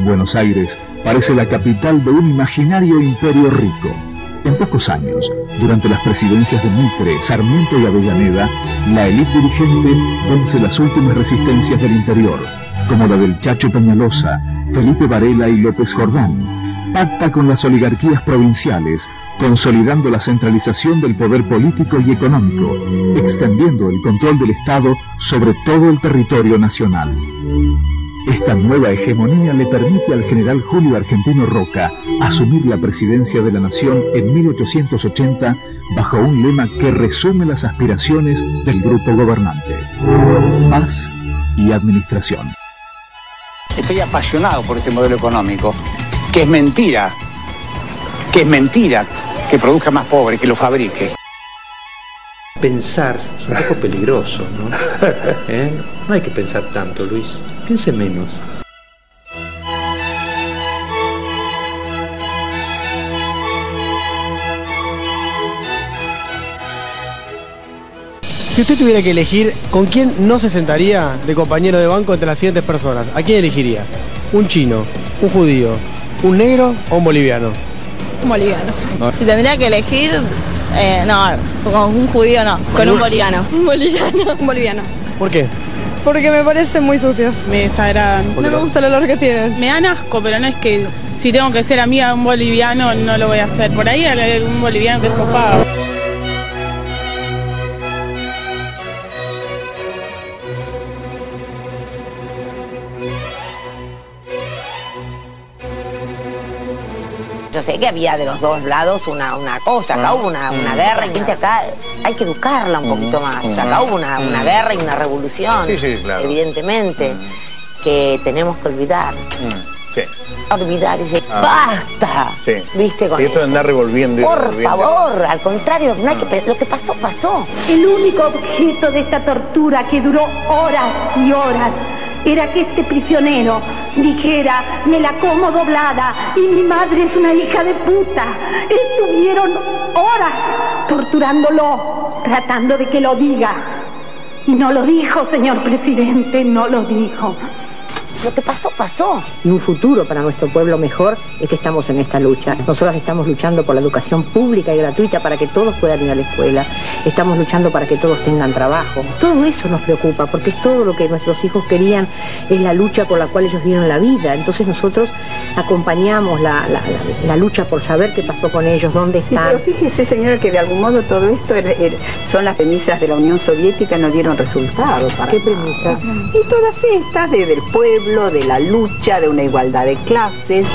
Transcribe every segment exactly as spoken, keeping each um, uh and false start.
Buenos Aires parece la capital de un imaginario imperio rico. En pocos años, durante las presidencias de Mitre, Sarmiento y Avellaneda, la élite dirigente vence las últimas resistencias del interior, como la del Chacho Peñalosa, Felipe Varela y López Jordán. Pacta con las oligarquías provinciales, consolidando la centralización del poder político y económico, extendiendo el control del Estado sobre todo el territorio nacional. Esta nueva hegemonía le permite al general Julio Argentino Roca asumir la presidencia de la Nación en mil ochocientos ochenta bajo un lema que resume las aspiraciones del grupo gobernante: paz y administración. Estoy apasionado por este modelo económico, que es mentira, que es mentira que produzca más pobres, que lo fabrique. Pensar es un poco peligroso, ¿no? ¿Eh? No hay que pensar tanto, Luis. Piense menos. Si usted tuviera que elegir con quién no se sentaría de compañero de banco entre las siguientes personas, ¿a quién elegiría? ¿Un chino, un judío, un negro o un boliviano? Un boliviano. No. Si tendría que elegir, eh, no, con un judío no, con un boliviano. Un boliviano. Un boliviano. ¿Por qué? Porque me parecen muy sucios, me desagradan. No me gusta el olor que tienen. Me dan asco, pero no es que si tengo que ser amiga de un boliviano no lo voy a hacer. Por ahí hay un boliviano que es copado. Yo sé que había de los dos lados una, una cosa, acá hubo una, una guerra, y gente acá hay que educarla un poquito más. Acá hubo una, una guerra y una revolución, sí, sí, claro. Evidentemente, mm. que tenemos que olvidar. Mm. Sí. Olvidar y decir, ah, ¡basta! Sí. ¿Viste? Con y esto de andar revolviendo y Por revolviendo. favor, al contrario, no hay que, lo que pasó, pasó. El único objeto de esta tortura, que duró horas y horas, era que este prisionero dijera: me la como doblada y mi madre es una hija de puta. Estuvieron horas torturándolo, tratando de que lo diga. Y no lo dijo, señor presidente, no lo dijo. Lo que pasó, pasó. Y un futuro para nuestro pueblo mejor es que estamos en esta lucha. Nosotros estamos luchando por la educación pública y gratuita para que todos puedan ir a la escuela. Estamos luchando para que todos tengan trabajo. Todo eso nos preocupa, porque es todo lo que nuestros hijos querían, es la lucha por la cual ellos dieron la vida. Entonces nosotros acompañamos la, la, la, la lucha por saber qué pasó con ellos, dónde están. Sí, pero fíjese, señora, que de algún modo todo esto era, era, son las premisas de la Unión Soviética, no dieron resultado. Para ¿Qué premisas? Y todas estas, desde el pueblo, de la lucha, de una igualdad de clases.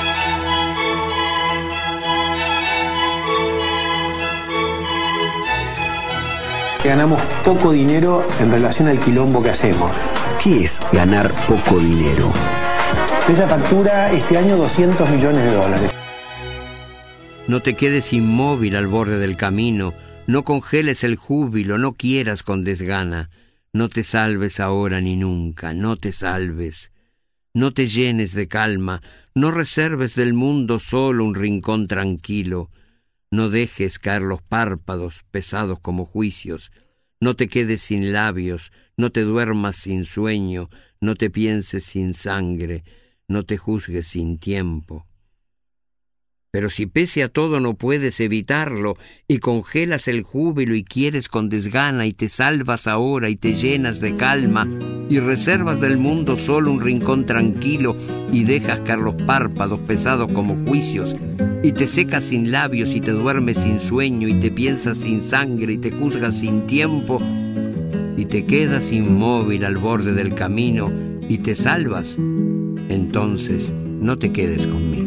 Ganamos poco dinero en relación al quilombo que hacemos. ¿Qué es ganar poco dinero? Esa factura este año doscientos millones de dólares. No te quedes inmóvil al borde del camino, no congeles el júbilo, no quieras con desgana, no te salves ahora ni nunca, no te salves. No te llenes de calma, no reserves del mundo solo un rincón tranquilo, no dejes caer los párpados pesados como juicios, no te quedes sin labios, no te duermas sin sueño, no te pienses sin sangre, no te juzgues sin tiempo. Pero si pese a todo no puedes evitarlo, y congelas el júbilo y quieres con desgana, y te salvas ahora y te llenas de calma, y reservas del mundo solo un rincón tranquilo, y dejas caer los párpados pesados como juicios, y te secas sin labios y te duermes sin sueño, y te piensas sin sangre y te juzgas sin tiempo, y te quedas inmóvil al borde del camino y te salvas, entonces no te quedes conmigo.